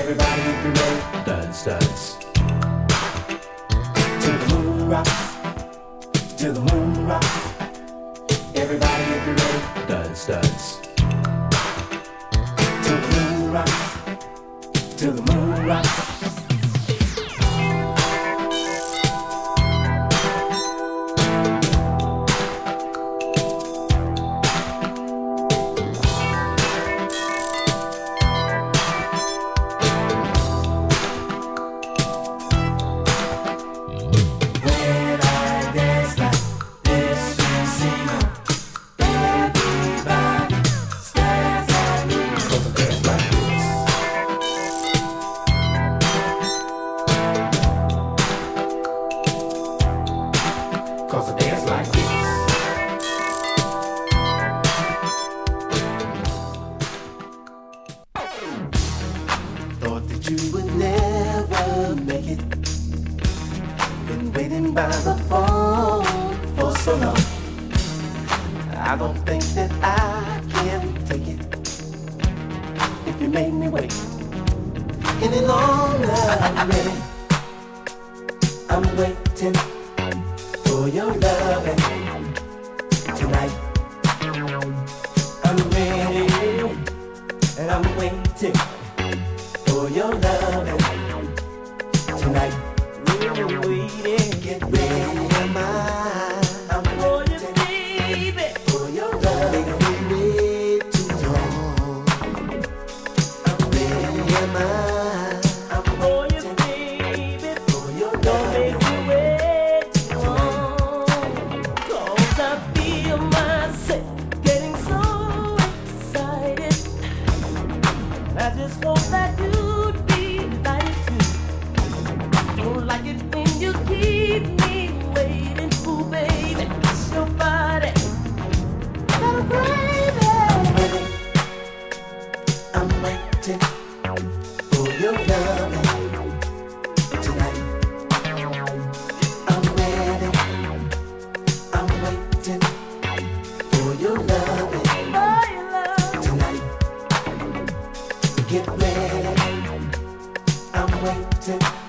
Everybody if you're ready, dance, dance. Till the moon rocks, till the moon rocks. Everybody if you're ready, dance, dance. Till the moon rocks, till the moon rocks. Cause a dance like this. Thought that you would never make it. Been waiting by the phone for so long. I don't think that I can take it if you made me wait any longer. I'm ready. I'm waiting for your loving tonight. I'm ready and I'm waiting for your loving tonight. We're waiting, get ready, am I? I'm waiting, baby, for your loving. Wait too long. I'm ready, am I? I'm waiting, baby, for your loving. I just hope that you'd be like it too. Don't like it when you keep me waiting. Ooh, baby, it's your body that I'm craving. I'm waiting for your loving tonight. I'm ready. I'm waiting for your loving tonight. Get ready. I'm waiting.